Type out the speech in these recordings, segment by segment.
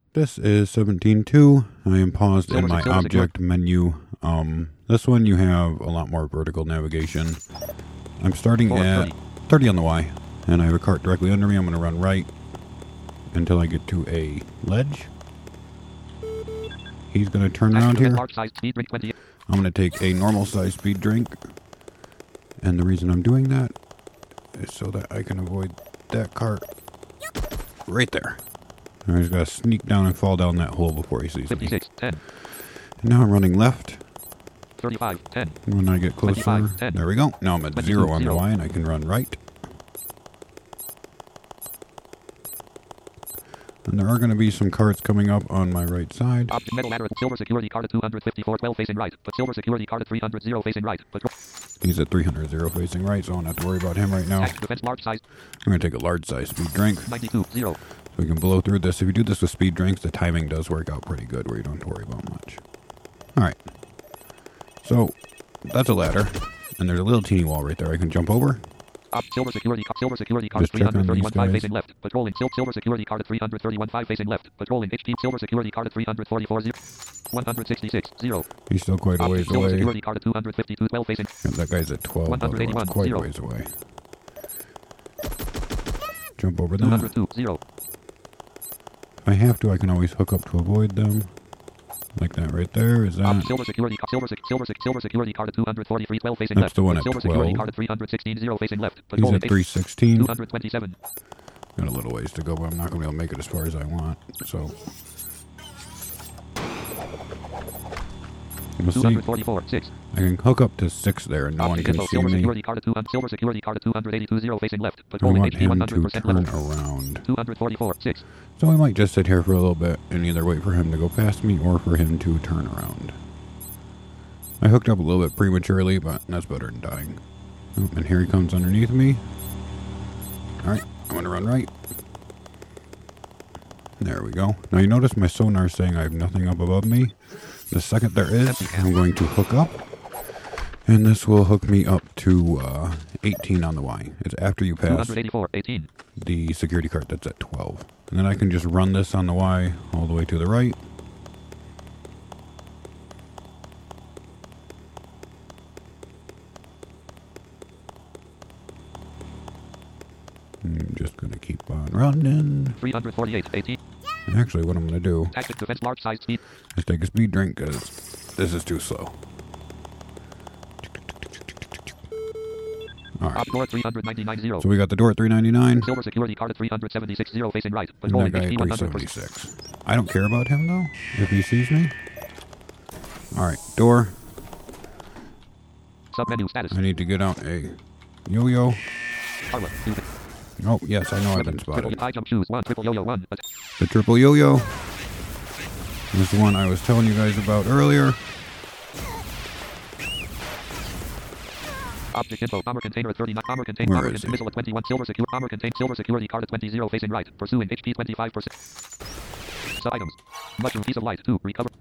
This is 17.2. I am paused in my object menu. This one you have a lot more vertical navigation. I'm starting at 30 on the Y, and I have a cart directly under me. I'm going to run right until I get to a ledge. He's going to turn around here. I'm going to take a normal size speed drink, and the reason I'm doing that is so that I can avoid that cart right there. I just gotta sneak down and fall down that hole before he sees 56, me. 10. And now I'm running left. 35, 10. When I get closer, 25, there we go. Now I'm at 0 on the Y and I can run right. And there are going to be some carts coming up on my right side. Object metal ladder, silver security card at 254, 12 facing right. But silver security card at 300, 0 facing right. He's at 300, 0 facing right, so I don't have to worry about him right now. Defense large size. I'm going to take a large size speed drink. 92, 0. So we can blow through this. If you do this with speed drinks, the timing does work out pretty good where you don't have to worry about much. Alright. So, that's a ladder. And there's a little teeny wall right there I can jump over. Silver security card at 331, 5 facing left. Patrolling silver security card at 331, 5 facing left. Patrolling HP silver security card at 344, 0. 166, 0. He's still quite a ways silver away. Security card at 252, 12 facing. And that guy's at 12. 181, quite 0. a ways away. Jump over that. 202, 0. If I have to, I can always hook up to avoid them. Like that right there. Is that? Silver security card at 243, 12 facing That's left. the one at silver 12. Security card at 316, 0 facing left. He's at 316. 227. Got a little ways to go, but I'm not going to be able to make it as far as I want. So. We'll see. 244, 6. I can hook up to 6 there and no one can see silver me. Security card at silver security card at 282, 0 facing left. I Patrolling want HP him to 100% turn level. around. 244, 6. So I might just sit here for a little bit and either wait for him to go past me or for him to turn around. I hooked up a little bit prematurely, but that's better than dying. Oh, and here he comes underneath me. Alright, I'm going to run right. There we go. Now you notice my sonar is saying I have nothing up above me. The second there is, I'm going to hook up. And this will hook me up to 18 on the Y. It's after you pass 18. the security card that's at 12. And then I can just run this on the Y all the way to the right. I'm just going to keep on running. 348, 18. And actually, what I'm going to do Tactic defense large size speed. is take a speed drink because this is too slow. Alright. Door 399, 0. So we got the door at 399. Silver security card at 376, 0 facing right. And Patrolling that guy at HP 100%. 376. I don't care about him though, if he sees me. Alright, door. Submenu status. I need to get out a yo-yo. Carla, Oh, yes, I know I've been spotted. high jump shoes, 1, triple yo-yo, 1. The triple yo-yo. This is one I was telling you guys about earlier. Object info, bomber container at 39, bomber container, Where bomber is he? missile at 21, silver security card at 20, 0 facing right. Pursuing HP 25%. Sub items. Mushroom piece of light, 2, recover.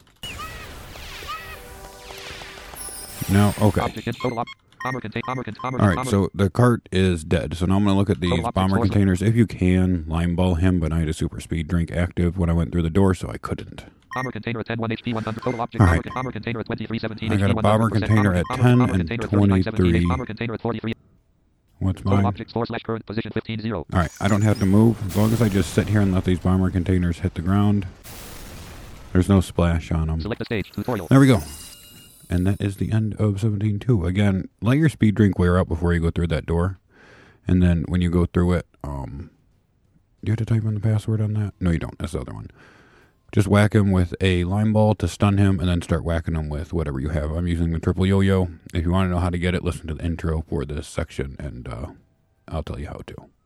Now, okay. Object info, total bomber Alright, so the cart is dead. So now I'm going to look at these bomber containers. If you can, line ball him, but I had a super speed drink active when I went through the door, so I couldn't. Bomber container at 10, 1 HP, 100 total object. All right. Bomber container at 23, 17 I got a HP, bomber 100%. container at 10 bomber and container at 39, 17 23. Bomber container at 43. What's Total mine? object store slash current position 15, 0. Alright, I don't have to move. As long as I just sit here and let these bomber containers hit the ground. There's no splash on them. Select the stage, tutorial. There we go. And that is the end of 17.2. Again, let your speed drink wear out before you go through that door. And then when you go through it, do you have to type in the password on that? No, you don't. That's the other one. Just whack him with a lime ball to stun him, and then start whacking him with whatever you have. I'm using the triple yo-yo. If you want to know how to get it, listen to the intro for this section, and I'll tell you how to.